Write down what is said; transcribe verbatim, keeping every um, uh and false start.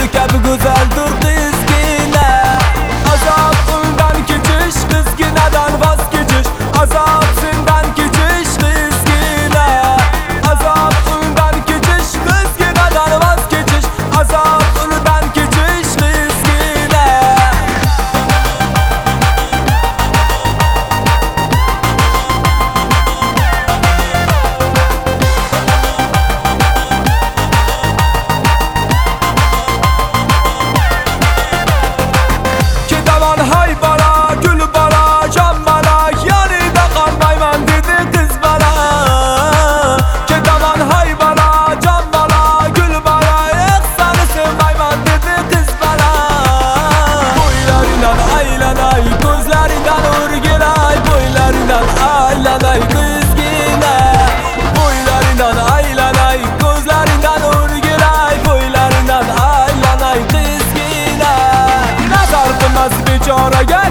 kabi go'zaldir qizgina. Azob undan kechish, qizginadan voz kechish. Azob sendan kechish, qizgina. Azob undan kechish, qizginadan voz kechish. Azob undan kechish, qizgina. Ketaman hay bala, gul bala, jon bala, yanida qolmayman dedi qiz bala. Ketaman hay bala, jon bala, gul bala, seni sevmayman dedi qiz bala. Bo'ylaridan aylanay, ko'zlaridan o'rgilay, bo'ylaridan aylanay qizgina. Bo'ylaridan aylanay, ko'zlaridan o'rgilay, bo'ylaridan aylanay qizgina. Nazar qilmas bechoraga